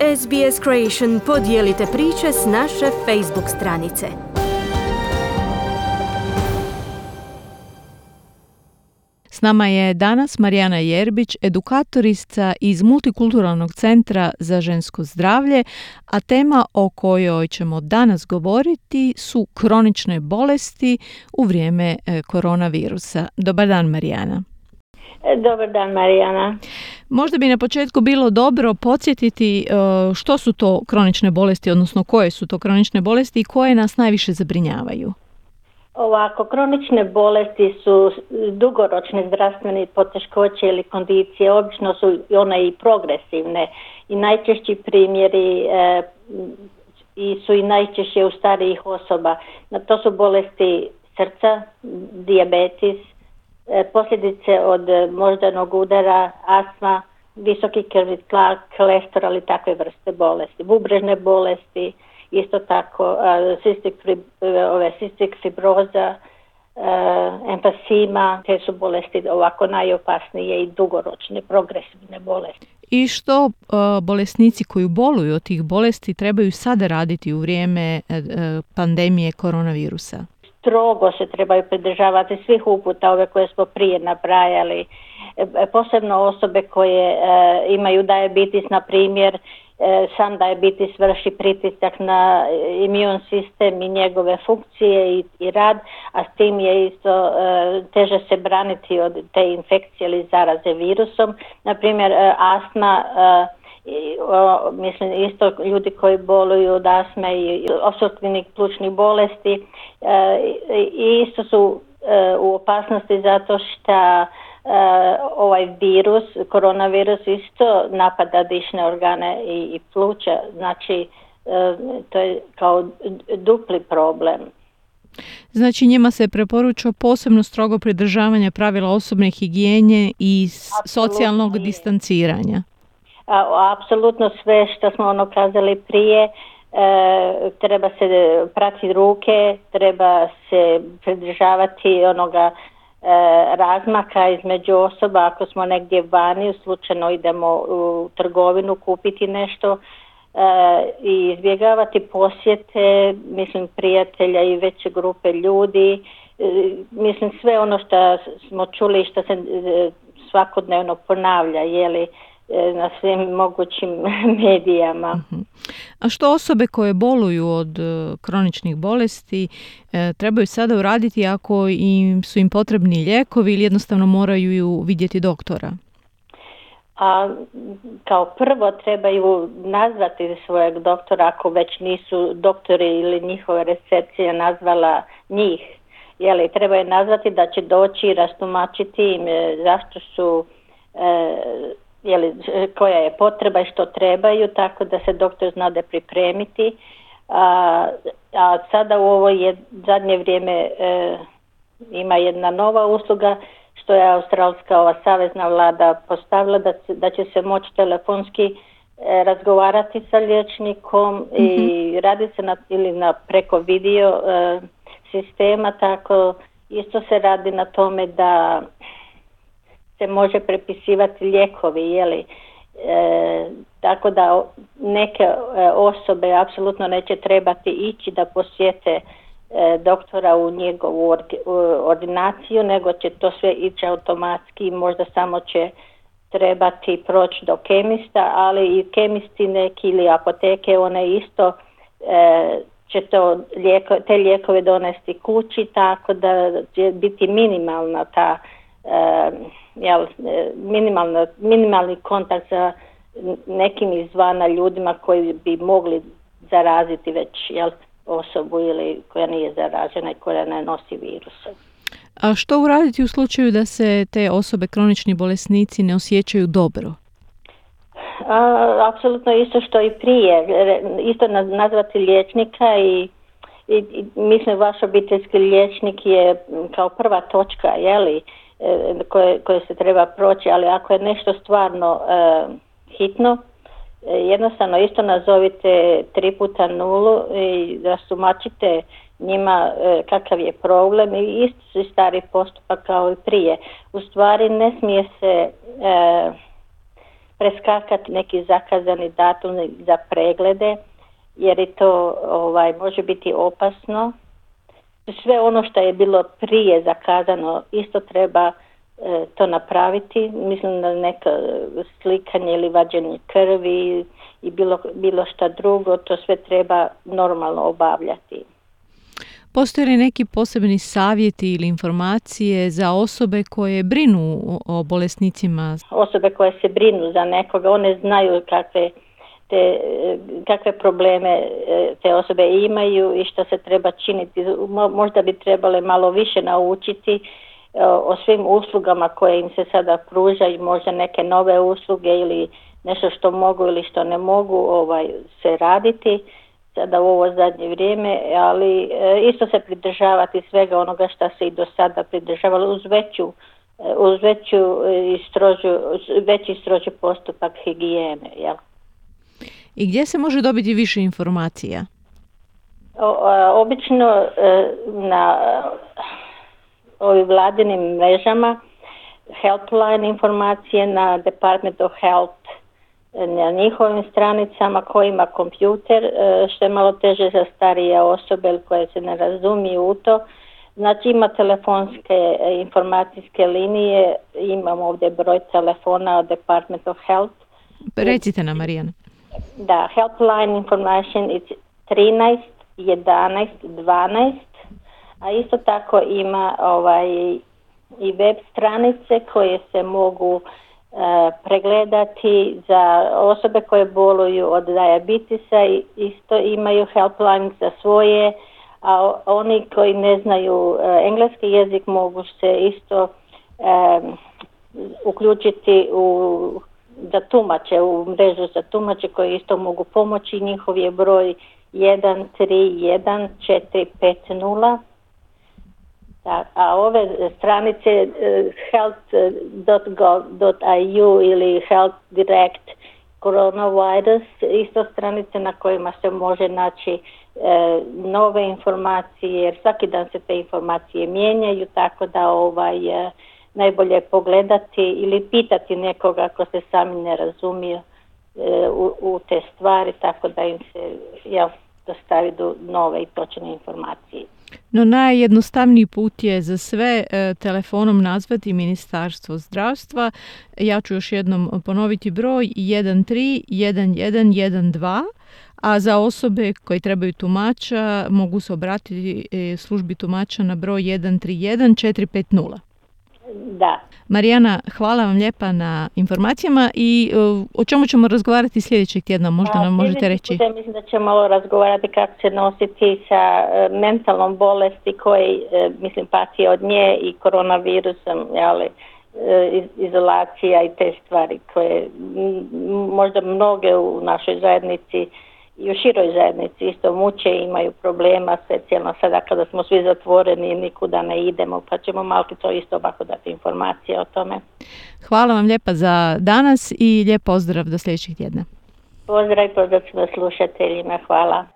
SBS Creation podijelite priče s naše Facebook stranice. S nama je danas Marijana Jerbić, edukatorica iz Multikulturalnog centra za žensko zdravlje, a tema o kojoj ćemo danas govoriti su kronične bolesti u vrijeme koronavirusa. Dobar dan, Marijana. Dobar dan, Marijana. Možda bi na početku bilo dobro podsjetiti što su to kronične bolesti, odnosno koje su to kronične bolesti i koje nas najviše zabrinjavaju. Ovako, kronične bolesti su dugoročne zdravstvene poteškoće ili kondicije, obično su one i progresivne i najčešći primjeri su i najčešće u starijih osoba. To su bolesti srca, dijabetes, posljedice od moždanog udara, astma, visoki krvni tlak, kolesterol i takve vrste bolesti, bubrežne bolesti, isto tako cystic fibroza, emfisema, te su bolesti ovako najopasnije i dugoročne, progresivne bolesti. I što bolesnici koji boluju od tih bolesti trebaju sada raditi u vrijeme pandemije koronavirusa? Strogo se trebaju pridržavati svih uputa, ove koje smo prije nabrajali, posebno osobe koje imaju dijabetes, na primjer. Sam dijabetes vrši pritisak na imun sistem i njegove funkcije i rad, a s tim je isto teže se braniti od te infekcije ili zaraze virusom. Na primjer, astma, mislim isto ljudi koji boluju od astme i opstruktivnih plućnih bolesti i isto su u opasnosti zato što ovaj virus, koronavirus isto napada dišne organe i pluća, znači to je kao dupli problem. Znači njima se preporuča posebno strogo pridržavanje pravila osobne higijene i socijalnog distanciranja. Apsolutno sve što smo kazali prije, treba se prati ruke, treba se pridržavati onoga razmaka između osoba. Ako smo negdje vani, slučajno idemo u trgovinu kupiti nešto i izbjegavati posjete, mislim, prijatelja i veće grupe ljudi, mislim sve ono što smo čuli i što se svakodnevno ponavlja, na svim mogućim medijama. A što osobe koje boluju od kroničnih bolesti trebaju sada uraditi ako su im potrebni lijekovi ili jednostavno moraju vidjeti doktora? Kao prvo trebaju nazvati svojeg doktora ako već nisu doktori ili njihova recepcija nazvala njih. Trebaju nazvati da će doći i rastumačiti im zašto su koja je potreba i što trebaju, tako da se doktor zna da pripremiti. A sada u ovo zadnje vrijeme ima jedna nova usluga što je australska savezna vlada postavila, da će se moći telefonski razgovarati sa liječnikom i radi se preko video sistema, tako isto se radi na tome da se može prepisivati lijekovi, tako da neke osobe apsolutno neće trebati ići da posjete doktora u njegovu ordinaciju, nego će to sve ići automatski, možda samo će trebati proći do kemista, ali i kemisti neki ili apoteke, one isto će te lijekove donesti kući, tako da će biti minimalna ta minimalni kontakt sa nekim izvana ljudima koji bi mogli zaraziti već osobu ili koja nije zaražena i koja ne nosi virusa. A što uraditi u slučaju da se te osobe, kronični bolesnici, ne osjećaju dobro? Apsolutno isto što i prije. Isto nazvati liječnika i mislim vaš obiteljski liječnik je kao prva točka, koje se treba proći, ali ako je nešto stvarno hitno, jednostavno isto nazovite 3x0 i rastumačite njima kakav je problem i isto su stari postupak kao i prije. U stvari ne smije se preskakati neki zakazani datum za preglede, jer je to može biti opasno. Sve ono što je bilo prije zakazano isto treba to napraviti. Mislim da neka slikanje ili vađenje krvi i bilo šta drugo, to sve treba normalno obavljati. Postoje li neki posebni savjeti ili informacije za osobe koje brinu o bolesnicima? Osobe koje se brinu za nekoga, one znaju kakve probleme te osobe imaju i što se treba činiti. Možda bi trebale malo više naučiti o svim uslugama koje im se sada pružaju, možda neke nove usluge ili nešto što mogu ili što ne mogu se raditi sada u ovo zadnje vrijeme, ali isto se pridržavati svega onoga što se i do sada pridržavalo uz veći i stroži postupak higijene. Jel? I gdje se može dobiti više informacija? Obično na ovim vladinim mrežama, helpline informacije na Department of Health, na njihovim stranicama, ko ima kompjuter, što je malo teže za starije osobe koje se ne razumiju u to. Znači ima telefonske informacijske linije, imam ovdje broj telefona od Department of Health. Recite nam, Marijana. Da, helpline information is 13 11 12, a isto tako ima i web stranice koje se mogu pregledati za osobe koje boluju od dijabetesa, isto imaju helpline za svoje, a oni koji ne znaju engleski jezik mogu se isto uključiti za tumače, u mrežu za tumače koji isto mogu pomoći. Njihov je broj 131450. A ove stranice health.gov.au ili Health Direct Coronavirus, isto stranice na kojima se može naći nove informacije, jer svaki dan se te informacije mijenjaju, tako da najbolje pogledati ili pitati nekoga ako se sami ne razumiju u te stvari, tako da im se dostavi do nove i točne informacije. No najjednostavniji put je za sve telefonom nazvati Ministarstvo zdravstva. Ja ću još jednom ponoviti broj 131112, a za osobe koje trebaju tumača mogu se obratiti službi tumača na broj 131450. Da. Marijana, hvala vam lijepa na informacijama i o čemu ćemo razgovarati sljedećeg tjedna, možda nam možete reći? Mislim da ćemo razgovarati kako se nositi sa mentalnom bolesti koji, pati od nje i koronavirusom, izolacija i te stvari koje možda mnoge u našoj zajednici i u široj zajednici isto muče i imaju problema, specijalno sada kada smo svi zatvoreni i nikuda ne idemo, pa ćemo malo to isto ovako dati informacije o tome. Hvala vam lijepa za danas i lijep pozdrav do sljedećeg tjedna. Pozdrav svima slušateljima, hvala.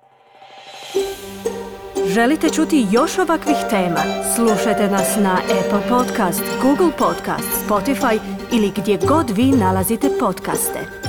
Želite čuti još ovakvih tema? Slušajte nas na Apple Podcast, Google Podcast, Spotify ili gdje god vi nalazite podcaste.